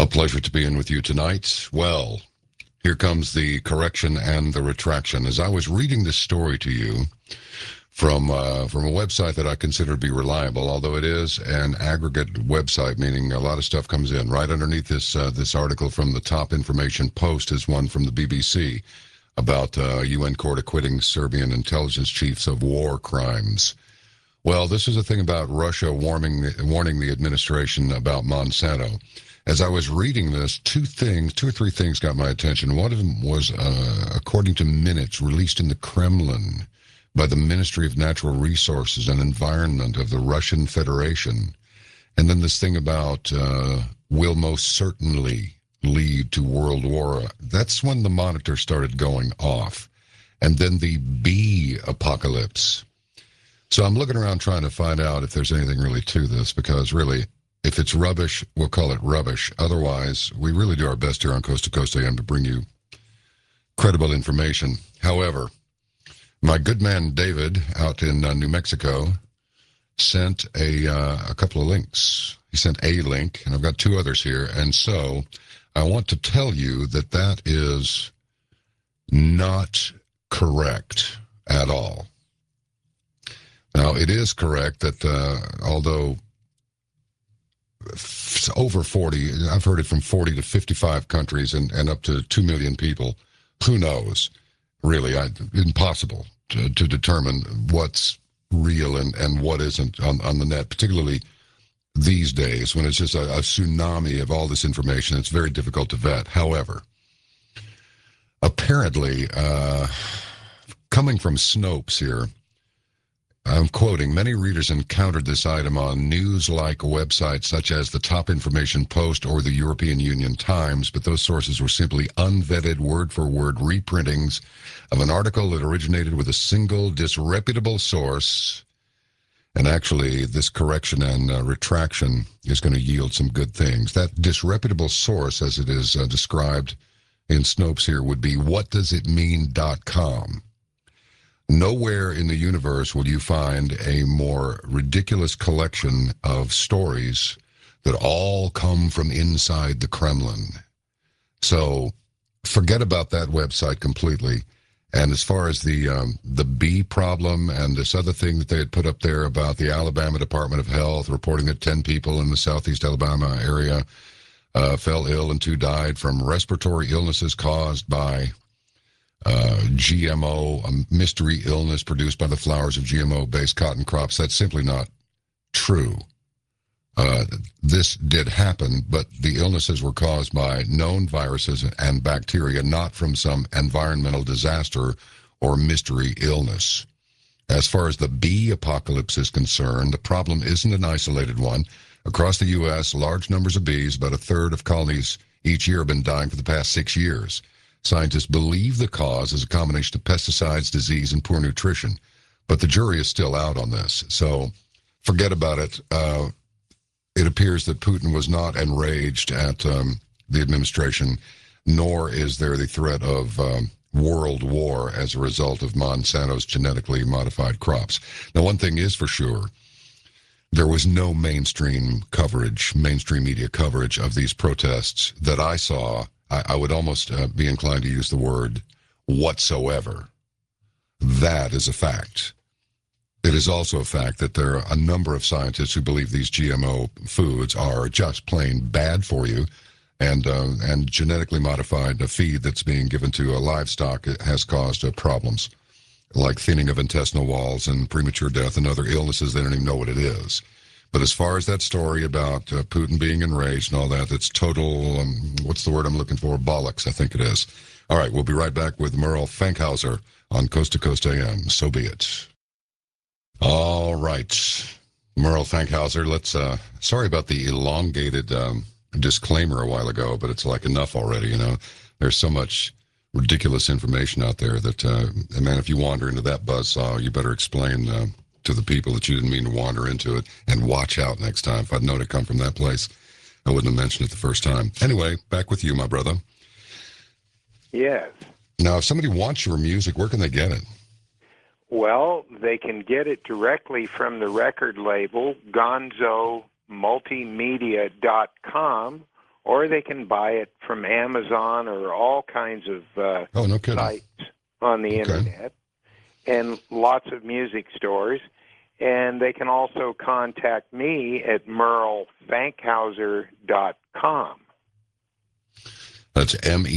A pleasure to be in with you tonight. Well, here comes the correction and the retraction. As I was reading this story to you from a website that I consider to be reliable, although it is an aggregate website, meaning a lot of stuff comes in. Right underneath this this article from the Top Information Post is one from the BBC about UN court acquitting Serbian intelligence chiefs of war crimes. Well, this is a thing about Russia warning the administration about Monsanto. As I was reading this, two or three things got my attention. One of them was, according to minutes released in the Kremlin by the Ministry of Natural Resources and Environment of the Russian Federation. And then this thing about will most certainly lead to world war. That's when the monitor started going off. And then the bee apocalypse. So I'm looking around trying to find out if there's anything really to this, because really, if it's rubbish, we'll call it rubbish. Otherwise, we really do our best here on Coast to Coast AM to bring you credible information. However, my good man David out in New Mexico sent a couple of links. He sent a link, and I've got two others here. And so I want to tell you that that is not correct at all. Now, it is correct that although over 40, I've heard it from 40 to 55 countries and up to 2 million people, who knows, really, impossible to determine what's real and what isn't on the net, particularly these days when it's just a tsunami of all this information. It's very difficult to vet. However, apparently, coming from Snopes here, I'm quoting, many readers encountered this item on news-like websites such as the Top Information Post or the European Union Times, but those sources were simply unvetted word-for-word reprintings of an article that originated with a single disreputable source. And actually, this correction and retraction is going to yield some good things. That disreputable source, as it is described in Snopes here, would be whatdoesitmean.com. Nowhere in the universe will you find a more ridiculous collection of stories that all come from inside the Kremlin. So forget about that website completely. And as far as the bee problem and this other thing that they had put up there about the Alabama Department of Health reporting that 10 people in the southeast Alabama area fell ill and 2 died from respiratory illnesses caused by GMO, a mystery illness produced by the flowers of GMO-based cotton crops. That's simply not true. This did happen, but the illnesses were caused by known viruses and bacteria, not from some environmental disaster or mystery illness. As far as the bee apocalypse is concerned, the problem isn't an isolated one. Across the U.S., large numbers of bees, about a third of colonies each year, have been dying for the past 6 years. Scientists believe the cause is a combination of pesticides, disease, and poor nutrition. But the jury is still out on this, so forget about it. It appears that Putin was not enraged at the administration, nor is there the threat of world war as a result of Monsanto's genetically modified crops. Now, one thing is for sure, there was no mainstream media coverage of these protests that I saw. I would almost be inclined to use the word whatsoever. That is a fact. It is also a fact that there are a number of scientists who believe these GMO foods are just plain bad for you, and genetically modified feed that's being given to livestock has caused problems like thinning of intestinal walls and premature death and other illnesses. They don't even know what it is. But as far as that story about Putin being enraged and all that, that's total, what's the word I'm looking for? Bollocks, I think it is. All right, we'll be right back with Merle Fankhauser on Coast to Coast AM. So be it. All right, Merle Fankhauser, let's, sorry about the elongated disclaimer a while ago, but it's like enough already, you know. There's so much ridiculous information out there that, man, if you wander into that buzzsaw, you better explain to the people that you didn't mean to wander into it, and watch out next time. If I'd known it come from that place, I wouldn't have mentioned it the first time. Anyway, back with you, my brother. Yes. Now, if somebody wants your music, where can they get it? Well, they can get it directly from the record label, gonzomultimedia.com, or they can buy it from Amazon or all kinds of Oh, no kidding. sites on the Okay. internet, and lots of music stores. And they can also contact me at merlefankhauser.com. That's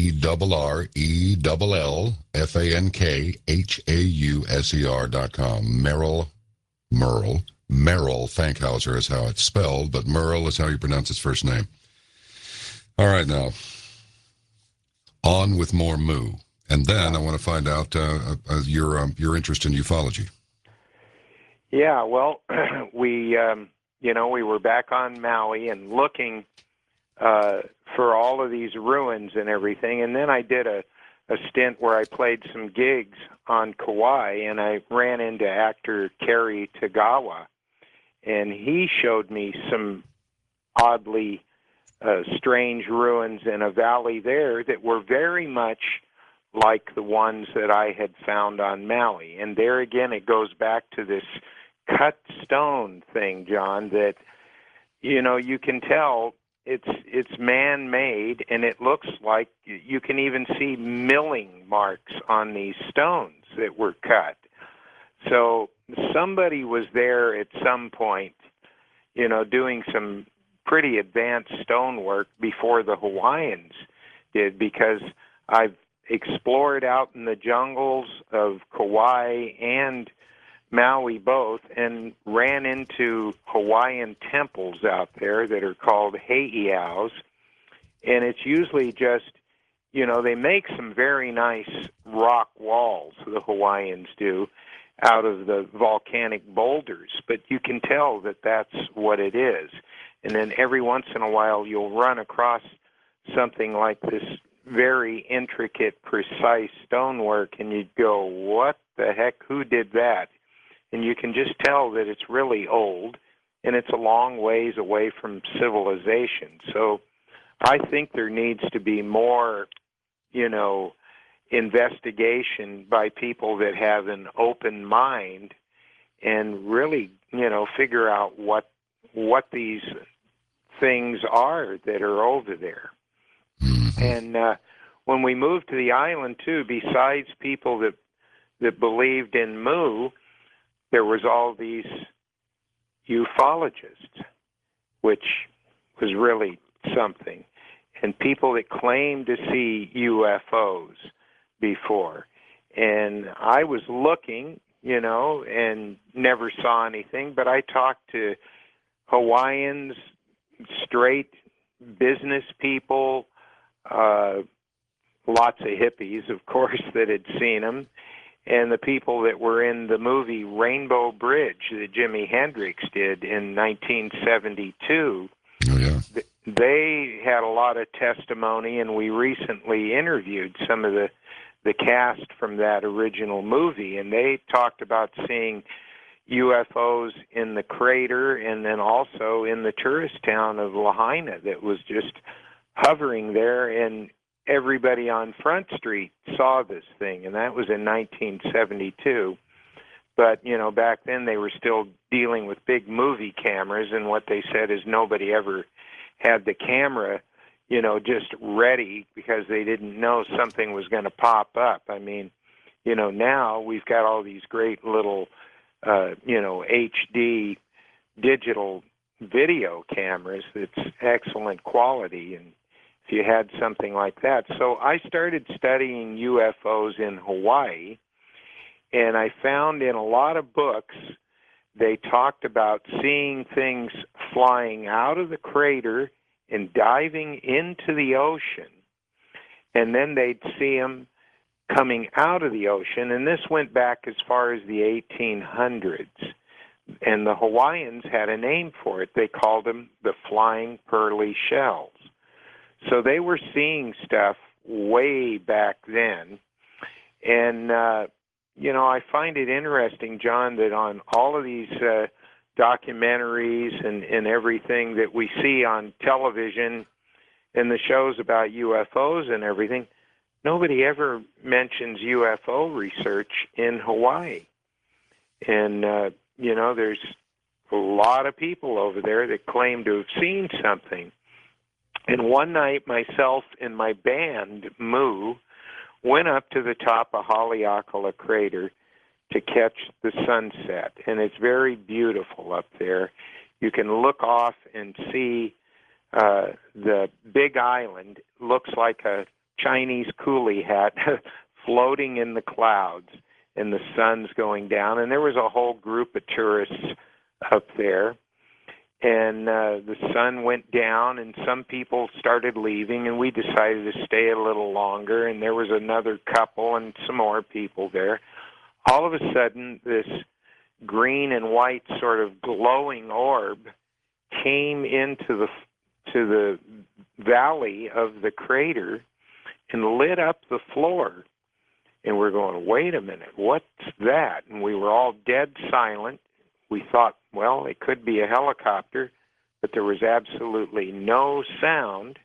MERLELFANKHAUSER.com. Merle Fankhauser is how it's spelled, but Merle is how you pronounce his first name. All right, now, on with more Moo. And then I want to find out your interest in ufology. Yeah, well, we were back on Maui and looking for all of these ruins and everything. And then I did a stint where I played some gigs on Kauai, and I ran into actor Cary Tagawa, and he showed me some oddly strange ruins in a valley there that were very much like the ones that I had found on Maui. And there again, it goes back to this cut stone thing, John, that, you can tell it's man-made, and it looks like you can even see milling marks on these stones that were cut. So somebody was there at some point, doing some pretty advanced stonework before the Hawaiians did, because I've explored out in the jungles of Kauai and Maui both, and ran into Hawaiian temples out there that are called heiaus, and it's usually just, they make some very nice rock walls, the Hawaiians do, out of the volcanic boulders, but you can tell that that's what it is. And then every once in a while you'll run across something like this very intricate, precise stonework, and you'd go, what the heck, who did that? And you can just tell that it's really old, and it's a long ways away from civilization. So I think there needs to be more, investigation by people that have an open mind and really, figure out what these things are that are over there. Mm-hmm. And when we moved to the island, too, besides people that believed in Mu, there was all these ufologists, which was really something, and people that claimed to see UFOs before. And I was looking, and never saw anything, but I talked to Hawaiians, straight business people, lots of hippies, of course, that had seen them, and the people that were in the movie Rainbow Bridge that Jimi Hendrix did in 1972. Oh, yeah. They had a lot of testimony, and we recently interviewed some of the cast from that original movie, and they talked about seeing UFOs in the crater and then also in the tourist town of Lahaina that was just hovering there, and everybody on Front Street saw this thing, and that was in 1972. But, back then they were still dealing with big movie cameras, and what they said is nobody ever had the camera, just ready because they didn't know something was going to pop up. I mean, now we've got all these great little, HD digital video cameras that's excellent quality, and if you had something like that. So I started studying UFOs in Hawaii, and I found in a lot of books they talked about seeing things flying out of the crater and diving into the ocean, and then they'd see them coming out of the ocean, and this went back as far as the 1800s. And the Hawaiians had a name for it. They called them the flying pearly shells. So they were seeing stuff way back then. And, I find it interesting, John, that on all of these documentaries and everything that we see on television and the shows about UFOs and everything, nobody ever mentions UFO research in Hawaii. And, there's a lot of people over there that claim to have seen something. And one night, myself and my band, Moo, went up to the top of Haleakala Crater to catch the sunset. And it's very beautiful up there. You can look off and see the big island. Looks like a Chinese coolie hat floating in the clouds, and the sun's going down. And there was a whole group of tourists up there. And the sun went down, and some people started leaving, and we decided to stay a little longer. And there was another couple and some more people there. All of a sudden, this green and white sort of glowing orb came into the valley of the crater and lit up the floor. And we're going, wait a minute, what's that? And we were all dead silent. We thought, well, it could be a helicopter, but there was absolutely no sound.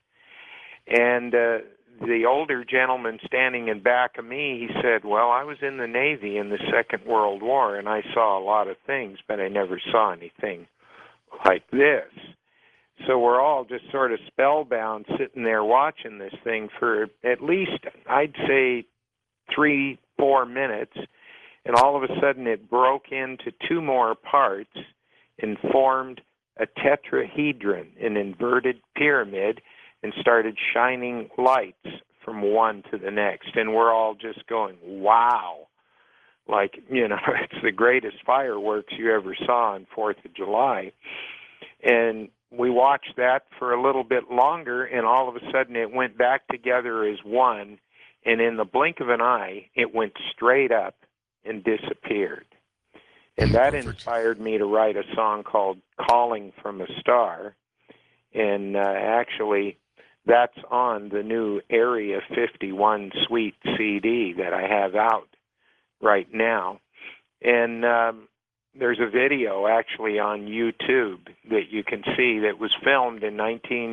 And the older gentleman standing in back of me, he said, well, I was in the Navy in the Second World War, and I saw a lot of things, but I never saw anything like this. So we're all just sort of spellbound sitting there watching this thing for at least, I'd say, 3-4 minutes. And all of a sudden it broke into two more parts and formed a tetrahedron, an inverted pyramid, and started shining lights from one to the next. And we're all just going, wow. Like, it's the greatest fireworks you ever saw on 4th of July. And we watched that for a little bit longer, and all of a sudden it went back together as one. And in the blink of an eye, it went straight up and disappeared. And that inspired me to write a song called Calling from a Star. And actually, that's on the new Area 51 Suite CD that I have out right now. And there's a video actually on YouTube that you can see that was filmed in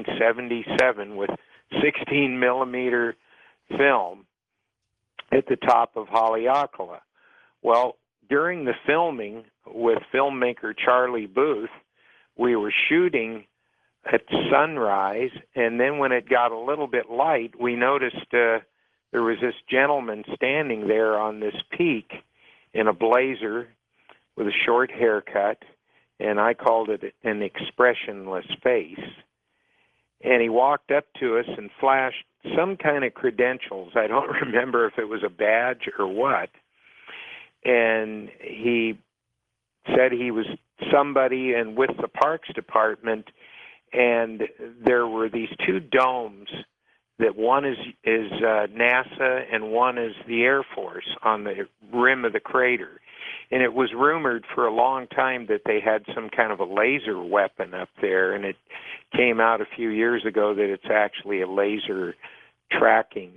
1977 with 16 millimeter film at the top of Haleakala. Well, during the filming with filmmaker Charlie Booth, we were shooting at sunrise, and then when it got a little bit light, we noticed there was this gentleman standing there on this peak in a blazer with a short haircut, and I called it an expressionless face. And he walked up to us and flashed some kind of credentials. I don't remember if it was a badge or what. And he said he was somebody and with the Parks Department, and there were these two domes that one is NASA and one is the Air Force on the rim of the crater. And it was rumored for a long time that they had some kind of a laser weapon up there, and it came out a few years ago that it's actually a laser tracking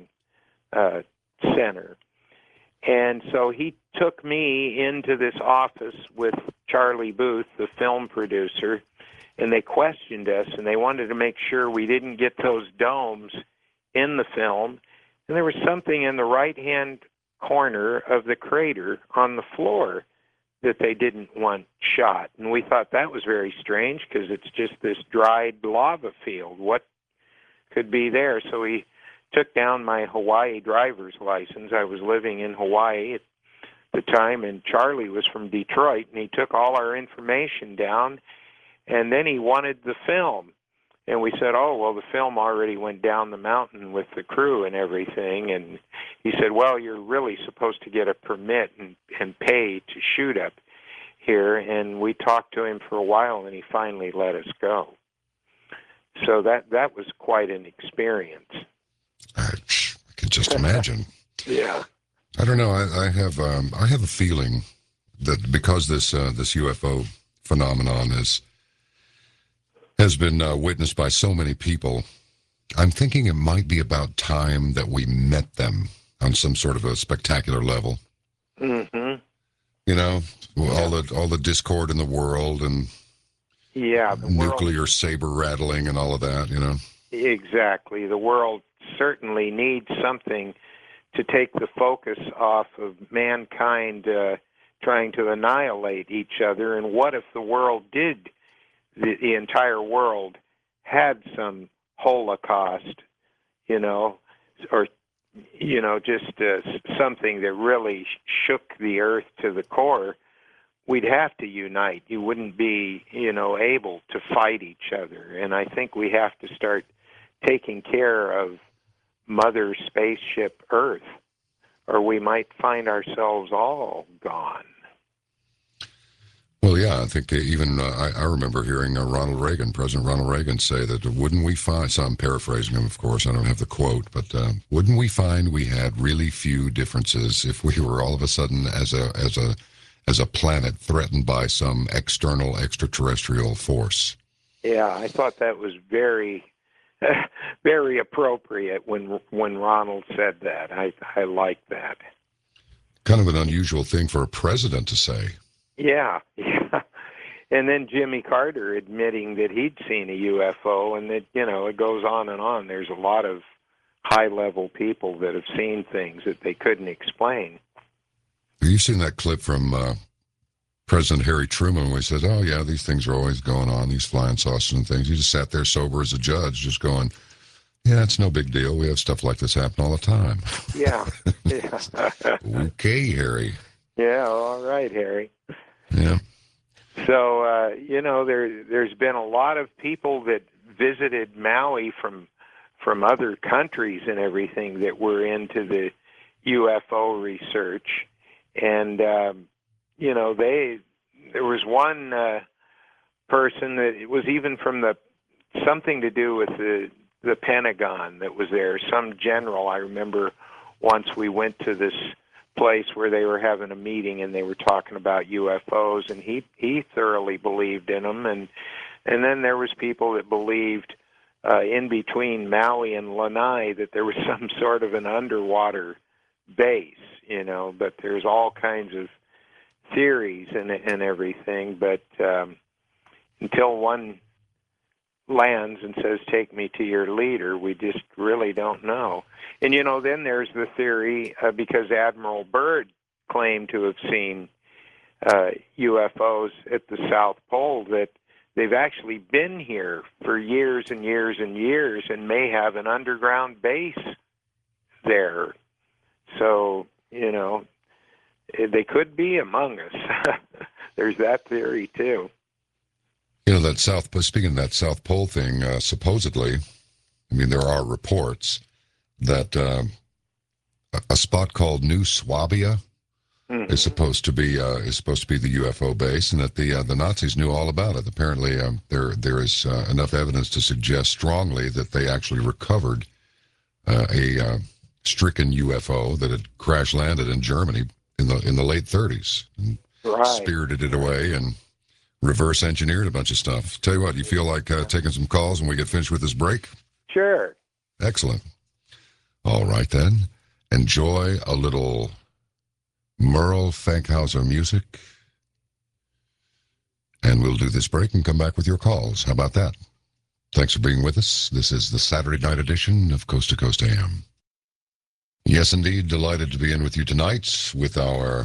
center. And so he took me into this office with Charlie Booth, the film producer, and they questioned us, and they wanted to make sure we didn't get those domes in the film. And there was something in the right-hand corner of the crater on the floor that they didn't want shot. And we thought that was very strange because it's just this dried lava field. What could be there? So we took down my Hawaii driver's license. I was living in Hawaii at the time, and Charlie was from Detroit, and he took all our information down, and then he wanted the film. And we said, oh, well, the film already went down the mountain with the crew and everything. And he said, well, you're really supposed to get a permit and pay to shoot up here. And we talked to him for a while, and he finally let us go. So that was quite an experience. I can just imagine. Yeah. I don't know. I have a feeling that because this UFO phenomenon has been witnessed by so many people, I'm thinking it might be about time that we met them on some sort of a spectacular level. Mm-hmm. All the discord in the world and nuclear saber rattling and all of that. Exactly. The world certainly needs something to take the focus off of mankind trying to annihilate each other. And what if the world the entire world had some Holocaust, you know, or just something that really shook the earth to the core, we'd have to unite. You wouldn't be, able to fight each other. And I think we have to start taking care of Mother Spaceship Earth, or we might find ourselves all gone. Well, yeah, I think even I remember hearing President Ronald Reagan say that wouldn't we find, so I'm paraphrasing him, of course, I don't have the quote, but wouldn't we find we had really few differences if we were all of a sudden as a planet threatened by some external extraterrestrial force? Yeah, I thought that was very, very appropriate when Ronald said that. I like that. Kind of an unusual thing for a president to say. Yeah. And then Jimmy Carter admitting that he'd seen a UFO, and that, it goes on and on. There's a lot of high-level people that have seen things that they couldn't explain. You've seen that clip from President Harry Truman where he says, oh, yeah, these things are always going on, these flying saucers and things. He just sat there sober as a judge, just going, yeah, it's no big deal. We have stuff like this happen all the time. Yeah. Okay, Harry. Yeah, all right, Harry. Yeah. So, there's been a lot of people that visited Maui from other countries and everything that were into the UFO research. And, there was one person that was even from something to do with the Pentagon that was there, some general. I remember once we went to this place where they were having a meeting and they were talking about UFOs, and he thoroughly believed in them. And then there was people that believed in between Maui and Lanai that there was some sort of an underwater base, but there's all kinds of theories and everything. But until one lands and says, take me to your leader, we just really don't know. And, then there's the theory, because Admiral Byrd claimed to have seen UFOs at the South Pole, that they've actually been here for years and years and years and may have an underground base there. So, they could be among us. There's that theory, too. Speaking of that South Pole thing, supposedly, there are reports that a spot called New Swabia is supposed to be the UFO base, and that the Nazis knew all about it. Apparently, there is enough evidence to suggest strongly that they actually recovered a stricken UFO that had crash landed in Germany in the late 30s, and spirited it away and reverse engineered a bunch of stuff. Tell you what, you feel like taking some calls when we get finished with this break? Sure. Excellent. All right, then. Enjoy a little Merle Fankhauser music, and we'll do this break and come back with your calls. How about that? Thanks for being with us. This is the Saturday night edition of Coast to Coast AM. Yes, indeed. Delighted to be in with you tonight with our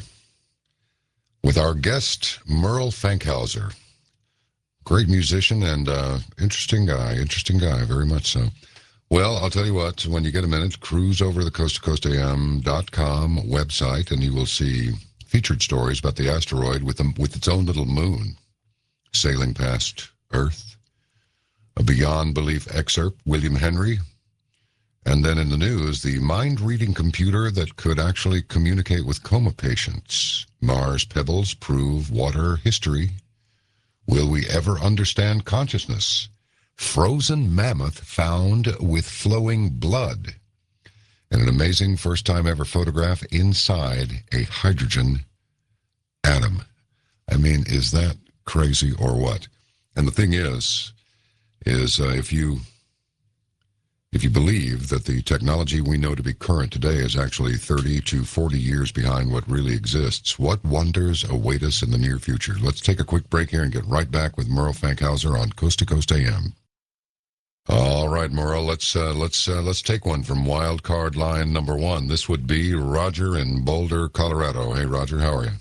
guest, Merle Fankhauser. Great musician and interesting guy, very much so. Well, I'll tell you what, when you get a minute, cruise over the coasttocoastam.com website, and you will see featured stories about the asteroid with its own little moon sailing past Earth. A beyond belief excerpt, William Henry. And then in the news, the mind-reading computer that could actually communicate with coma patients. Mars pebbles prove water history. Will we ever understand consciousness? Frozen mammoth found with flowing blood. And an amazing first-time ever photograph inside a hydrogen atom. Is that crazy or what? And the thing is if you believe that the technology we know to be current today is actually 30 to 40 years behind what really exists, what wonders await us in the near future? Let's take a quick break here and get right back with Merle Fankhauser on Coast to Coast AM. All right, Merle, let's take one from wild card line number 1. This would be Roger in Boulder, Colorado. Hey, Roger, how are you?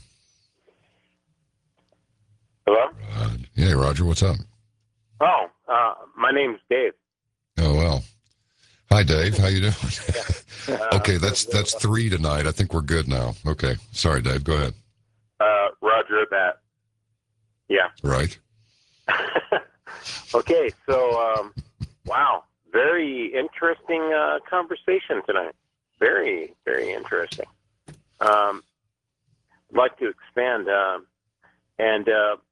Hello? Hey, Roger, what's up? Oh, my name's Dave. Oh, well. Hi, Dave. How you doing? Yeah. Okay, that's three tonight. I think we're good now. Okay. Sorry, Dave. Go ahead. Roger that. Yeah. Right. Okay, so wow, very interesting conversation tonight. Very, very interesting. I'd like to expand, and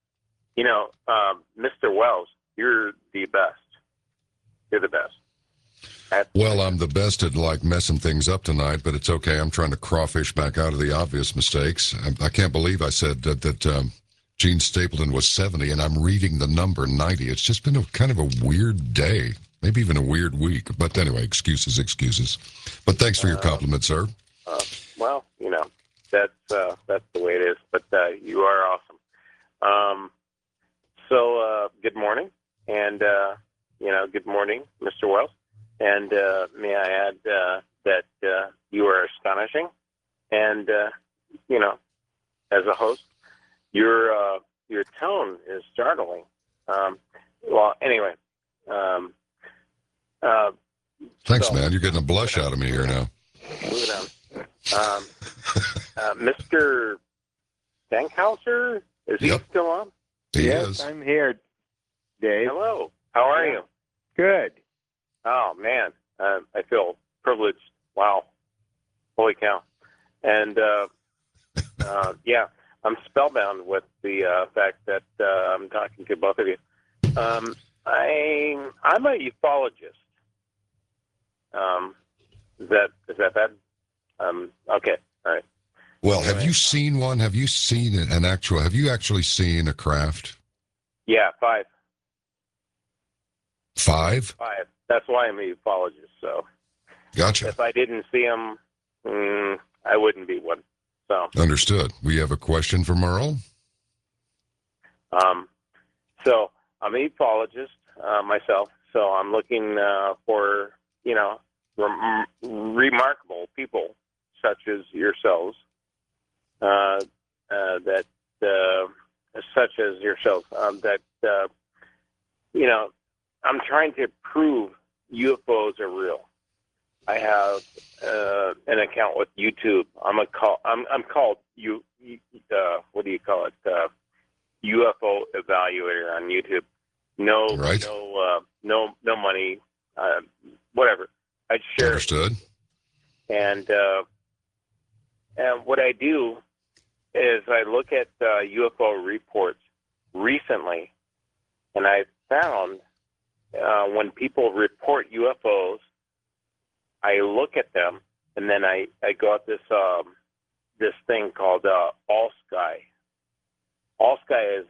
Mr. Wells, you're the best. You're the best. Well, I'm the best at like messing things up tonight, but it's okay. I'm trying to crawfish back out of the obvious mistakes. I can't believe I said that Gene Stapleton was 70, and I'm reading the number 90. It's just been a kind of a weird day, maybe even a weird week. But anyway, excuses. But thanks for your compliment, sir. Well, that's the way it is. But you are awesome. So good morning, and good morning, Mr. Wells. And may I add that you are astonishing, and as a host, your tone is startling. Well, anyway. Thanks, man. You're getting a blush out of me here now. Moving on. Mr. Stankhauser, is he still on? He yes, is. I'm here, Dave. Hello. How are you? Good. Oh, man. I feel privileged. Wow. Holy cow. And, yeah, I'm spellbound with the fact that I'm talking to both of you. I'm a ufologist. Is that bad? Okay. All right. Well, have you seen one? Have you seen have you actually seen a craft? Yeah, 5. 5? 5. That's why I'm a ufologist. So Gotcha. if I didn't see them, I wouldn't be one. So Understood. We have a question for Merle. So I'm a ufologist myself. So I'm looking for remarkable people such as yourselves. I'm trying to prove UFOs are real. I have an account with YouTube. I'm called what do you call it? UFO evaluator on YouTube. No money, whatever. I share. Understood. And what I do is I look at UFO reports recently, and I found when people report UFOs, I look at them, and then I got this thing called All Sky. All Sky is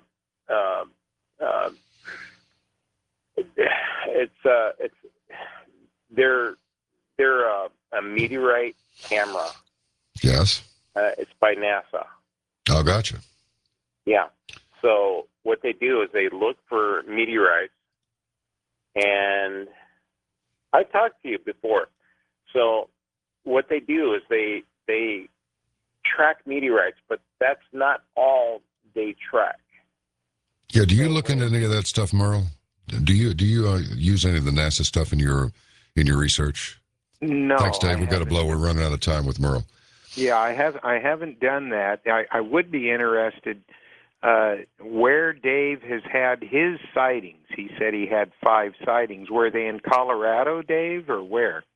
they're a meteorite camera. Yes. It's by NASA. Oh, gotcha. Yeah. So what they do is they look for meteorites, and I talked to you before. So what they do is they track meteorites, but that's not all they track. Yeah. Do you look into any of that stuff, Merle? Do you use any of the NASA stuff in your research? No. Thanks, Dave. We've got to blow. We're running out of time with Merle. Yeah, I haven't done that. I would be interested where Dave has had his sightings. He said he had 5 sightings. Were they in Colorado, Dave, or where?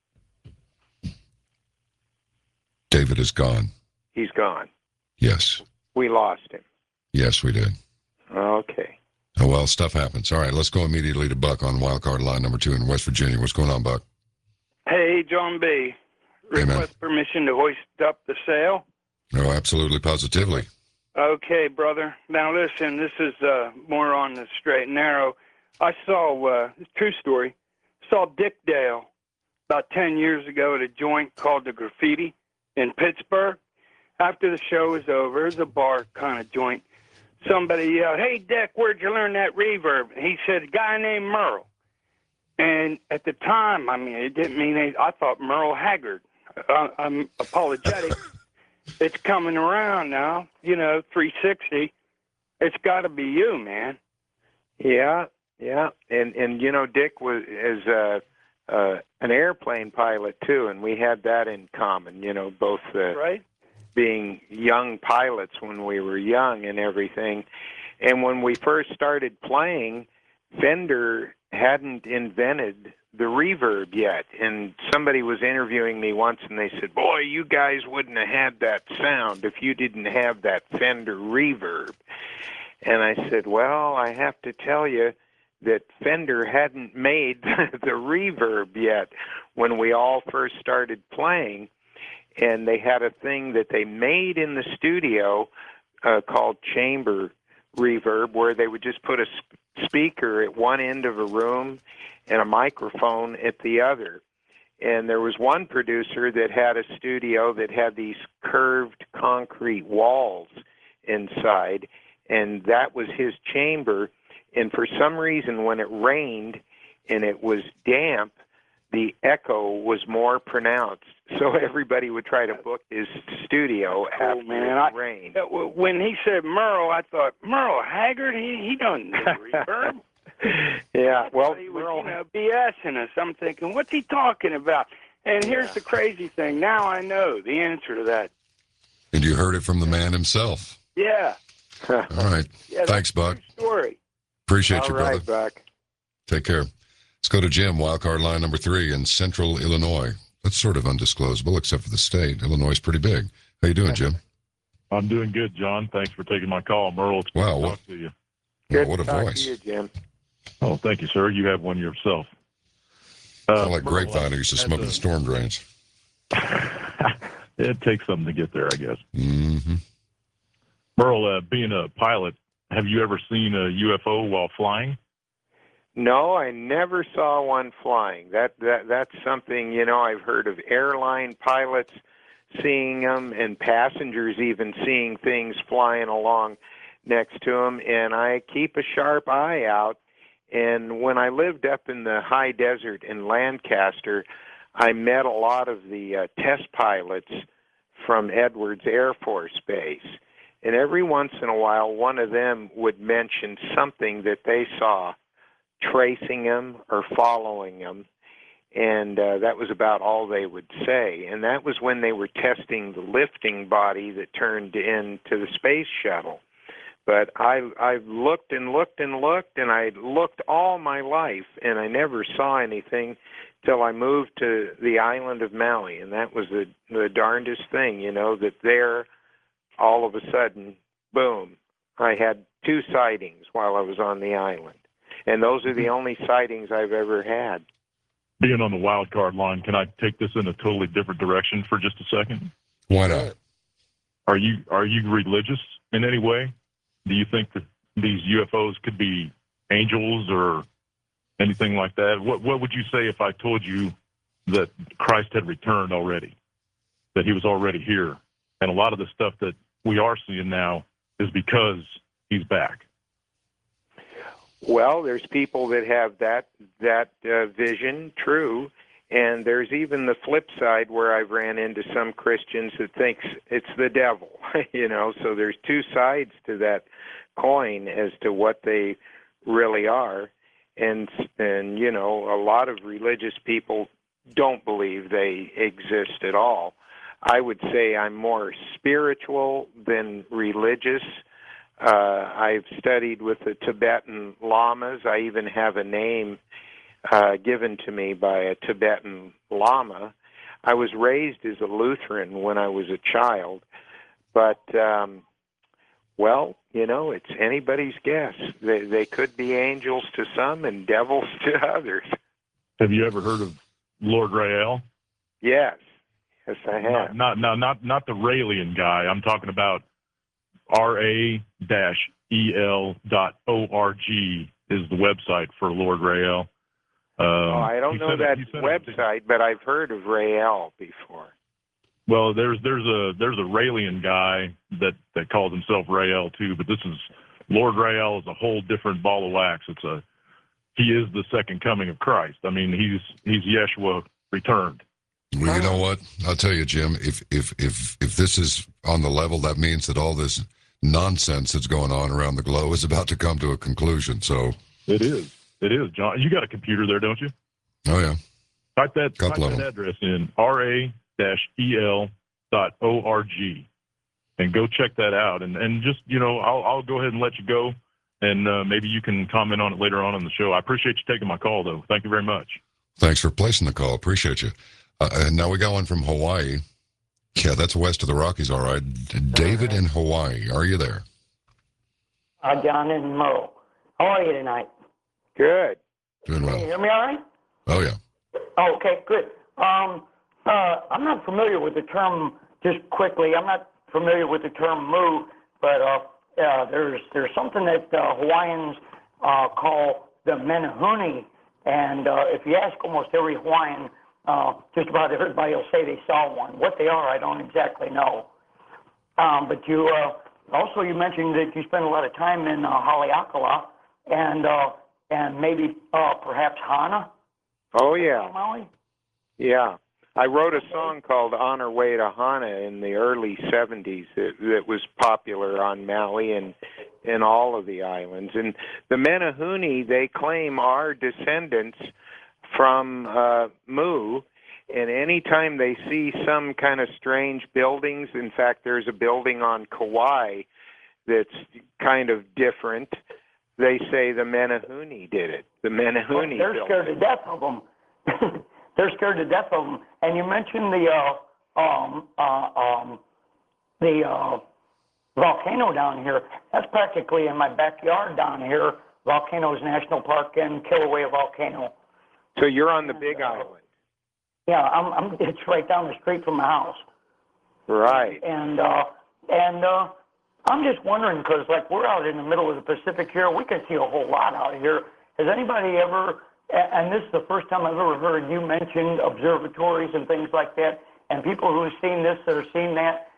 David is gone. He's gone. Yes. We lost him. Yes, we did. Okay. Oh, well, stuff happens. All right, let's go immediately to Buck on wildcard line number 2 in West Virginia. What's going on, Buck? Hey, John B. Request permission to hoist up the sail? No, absolutely, positively. Okay, brother. Now listen, this is more on the straight and narrow. I saw, true story, saw Dick Dale about 10 years ago at a joint called The Graffiti in Pittsburgh. After the show was over, it was a bar kind of joint. Somebody yelled, "Hey, Dick, where'd you learn that reverb?" He said, "A guy named Merle." And at the time, I mean, it didn't mean anything. I thought Merle Haggard. I'm apologetic. It's coming around now, 360. It's got to be you, man. Yeah, Yeah, and Dick is an airplane pilot too, and we had that in common. Both Right. being young pilots when we were young and everything. And when we first started playing, Fender hadn't invented the reverb yet. And somebody was interviewing me once, and they said, "Boy, you guys wouldn't have had that sound if you didn't have that Fender reverb." And I said, "Well, I have to tell you that Fender hadn't made the reverb yet when we all first started playing. And they had a thing that they made in the studio called chamber reverb, where they would just put a speaker at one end of a room and a microphone at the other. And there was one producer that had a studio that had these curved concrete walls inside, and that was his chamber. And for some reason, when it rained and it was damp, the echo was more pronounced. So everybody would try to book his studio after it rained. When he said Merle, I thought, Merle Haggard? He doesn't do reverb. Yeah, well, he was BSing us. I'm thinking, what's he talking about? And here's the crazy thing. Now I know the answer to that. And you heard it from the man himself. Yeah. All right. Yeah, thanks, Buck. Story. Appreciate you, brother. All right, Buck. Take care. Let's go to Jim, wildcard line number 3 in central Illinois. That's sort of undisclosable, except for the state. Illinois is pretty big. How you doing, Jim? I'm doing good, John. Thanks for taking my call. Merle, it's good to talk to you. Good what a to talk voice. to you, Jim. Oh, thank you, sir. You have one yourself. Sound like grapevine who used to smoke in the storm drains. It takes something to get there, I guess. Mm-hmm. Merle, being a pilot, have you ever seen a UFO while flying? No, I never saw one flying. That's something, I've heard of airline pilots seeing them and passengers even seeing things flying along next to them, and I keep a sharp eye out. And when I lived up in the high desert in Lancaster, I met a lot of the test pilots from Edwards Air Force Base. And every once in a while, one of them would mention something that they saw tracing them or following them. And that was about all they would say. And that was when they were testing the lifting body that turned into the space shuttle. But I looked and looked and looked, and I looked all my life, and I never saw anything till I moved to the island of Maui. And that was the darndest thing, that there, all of a sudden, boom, I had 2 sightings while I was on the island. And those are the only sightings I've ever had. Being on the wild card line, can I take this in a totally different direction for just a second? Why not? Are you religious in any way? Do you think that these UFOs could be angels or anything like that? What would you say if I told you that Christ had returned already, that he was already here? And a lot of the stuff that we are seeing now is because he's back. Well, there's people that have that vision, true, and there's even the flip side where I've ran into some Christians that thinks it's the devil, so there's 2 sides to that coin as to what they really are, and a lot of religious people don't believe they exist at all. I would say I'm more spiritual than religious. I've studied with the Tibetan lamas. I even have a name given to me by a Tibetan lama. I was raised as a Lutheran when I was a child, but, it's anybody's guess. They could be angels to some and devils to others. Have you ever heard of Lord Rael? Yes, I have. Not the Raelian guy. I'm talking about ra-el.org is the website for Lord Rael. I don't know that website, but I've heard of Rael before. Well, there's a Raelian guy that calls himself Rael too, but this is Lord Rael is a whole different ball of wax. He is the second coming of Christ. I mean, he's Yeshua returned. Well, you know what? I'll tell you, Jim, if this is on the level, that means that all this nonsense that's going on around the globe is about to come to a conclusion. So it is. It is, John. You got a computer there, don't you? Oh, yeah. Type that Couple of them. address in, ra-el.org, and go check that out. And just, I'll go ahead and let you go, and maybe you can comment on it later on in the show. I appreciate you taking my call, though. Thank you very much. Thanks for placing the call. Appreciate you. And now we got one from Hawaii. Yeah, that's west of the Rockies, all right. David in Hawaii. Are you there? John and Mo. How are you tonight? Good. Doing Can you well. hear me all right? Oh, yeah. Oh, okay, good. I'm not familiar with the term, just quickly, I'm not familiar with the term moo, but there's something that Hawaiians call the menehune, and if you ask almost every Hawaiian, just about everybody will say they saw one. What they are, I don't exactly know. But you also you mentioned that you spend a lot of time in Haleakala and maybe perhaps Hana. Oh, yeah. Maui? Yeah. I wrote a song called On Our Way to Hana in the early 70s that was popular on Maui and in all of the islands. And the menehune, they claim, are descendants from Mu. And anytime they see some kind of strange buildings, in fact, there's a building on Kauai that's kind of different, they say the menehune did it. The menehune They're scared to death of them. They're scared to death of them. And you mentioned the volcano down here. That's practically in my backyard down here. Volcanoes National Park and Kilauea Volcano. So you're on the Big Island. Yeah, it's right down the street from my house. Right. And I'm just wondering, because like we're out in the middle of the Pacific here, we can see a whole lot out here. Has anybody ever, and this is the first time I've ever heard you mention observatories and things like that, and people who've seen this or seen that,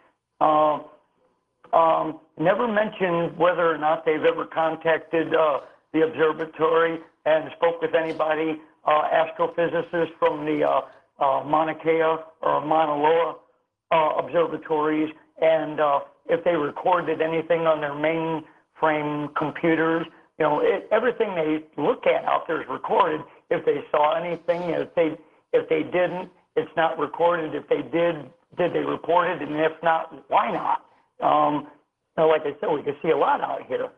never mentioned whether or not they've ever contacted the observatory and spoke with anybody, astrophysicists from the Mauna Kea or Mauna Loa observatories, and if they recorded anything on their mainframe computers. Everything they look at out there is recorded. If they saw anything, if they didn't, it's not recorded. If they did they report it? And if not, why not? Like I said, we can see a lot out here.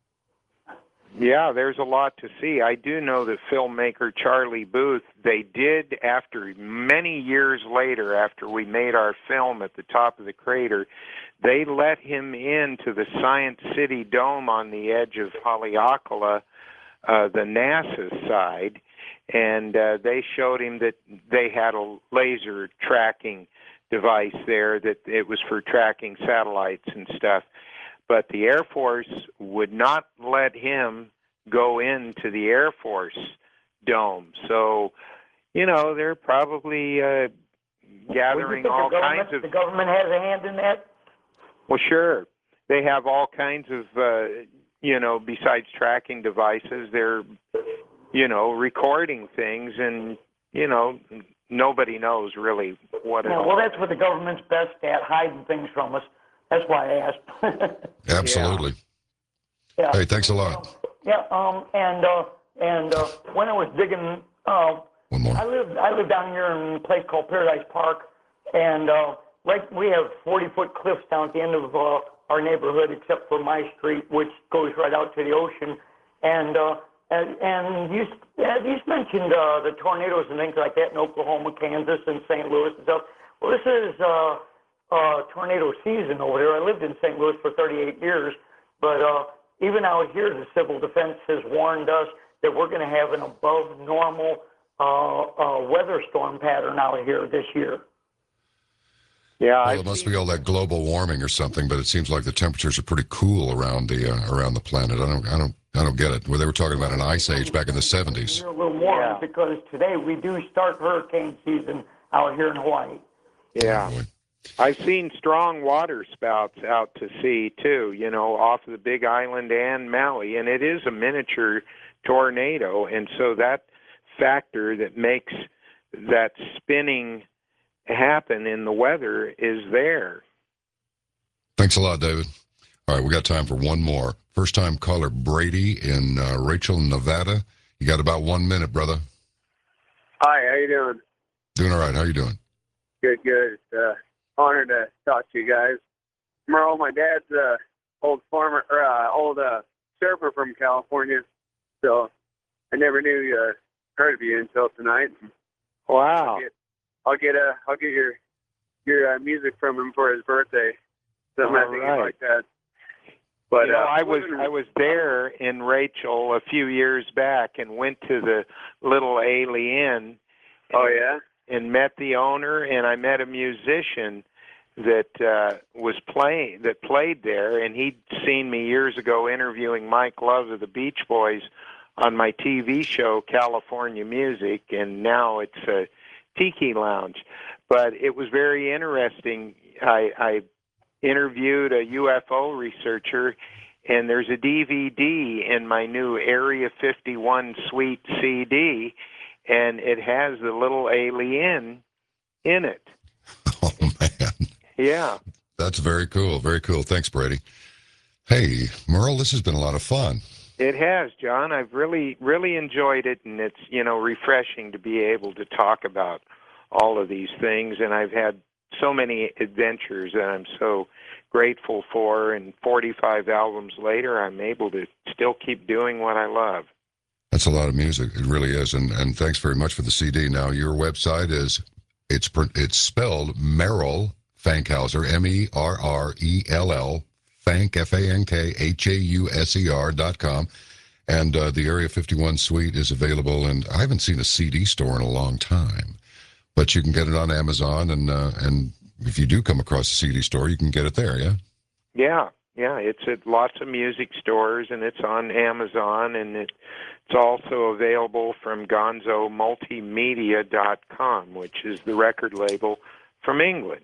Yeah, there's a lot to see. I do know that filmmaker Charlie Booth, they did, after many years later, after we made our film at the top of the crater, they let him into the Science City Dome on the edge of Haleakala, the NASA side, and they showed him that they had a laser tracking device there, that it was for tracking satellites and stuff. But the Air Force would not let him go into the Air Force Dome. So, they're probably gathering all kinds of... The government has a hand in that? Well, sure. They have all kinds of, besides tracking devices, they're, recording things, and, nobody knows really what it is. Well, that's what the government's best at, hiding things from us. That's why I asked. Absolutely. Yeah. Hey, thanks a lot. And when I was digging, One more. I live down here in a place called Paradise Park, and we have 40-foot cliffs down at the end of our neighborhood, except for my street, which goes right out to the ocean. And you mentioned the tornadoes and things like that in Oklahoma, Kansas, and St. Louis and stuff. Well, this is tornado season over there. I lived in St. Louis for 38 years, but even out here, the Civil Defense has warned us that we're going to have an above normal weather storm pattern out here this year. Yeah, well, it must be all that global warming or something, but it seems like the temperatures are pretty cool around the planet. I don't get it. Well, they were talking about an ice age back in the 70s. A little more because today we do start hurricane season out here in Hawaii. Yeah. Oh, I've seen strong water spouts out to sea, too, off of the Big Island and Maui, and it is a miniature tornado, and so that factor that makes that spinning happen in the weather is there. Thanks a lot, David. All right, we got time for one more. First-time caller Brady in Rachel, Nevada. You got about 1 minute, brother. Hi, how you doing? Doing all right. How you doing? Good, good. Honored to talk to you guys. Merle, my dad's old farmer, old surfer from California, so I never knew you heard of you until tonight. Wow. I'll get your music from him for his birthday. Something I think he'd like that. But I was there in Rachel a few years back and went to the Little Alien. Oh yeah. And met the owner, and I met a musician that played there, and he'd seen me years ago interviewing Mike Love of the Beach Boys on my TV show California Music, and now it's a Tiki Lounge. But it was very interesting. I interviewed a UFO researcher, and there's a DVD in my new Area 51 Suite CD, and it has the Little Alien in it. Oh, man. Yeah. That's very cool. Very cool. Thanks, Brady. Hey, Merle, this has been a lot of fun. It has, John. I've really, really enjoyed it, and it's, refreshing to be able to talk about all of these things, and I've had so many adventures that I'm so grateful for, and 45 albums later, I'm able to still keep doing what I love. That's a lot of music. It really is. And thanks very much for the CD. Now, your website is, it's spelled Merrill Fankhauser, MERRELL, Fank, FANKHAUSER.com. And the Area 51 Suite is available, and I haven't seen a CD store in a long time. But you can get it on Amazon, and if you do come across a CD store, you can get it there, yeah? Yeah, it's at lots of music stores, and it's on Amazon, and it's also available from GonzoMultimedia.com, which is the record label from England.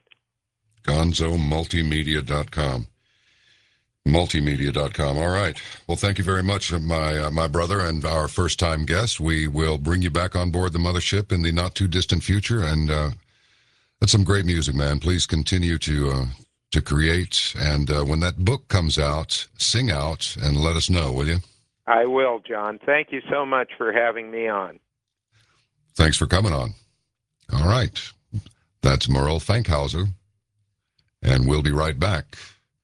GonzoMultimedia.com. Multimedia.com. All right. Well, thank you very much, my brother and our first-time guest. We will bring you back on board the mothership in the not-too-distant future, and that's some great music, man. Please continue to create, and when that book comes out, sing out and let us know, will you? I will, John. Thank you so much for having me on. Thanks for coming on. All right. That's Merle Fankhauser, and we'll be right back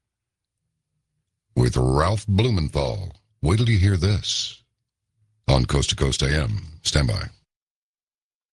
with Ralph Blumenthal. Wait till you hear this on Coast to Coast AM. Stand by.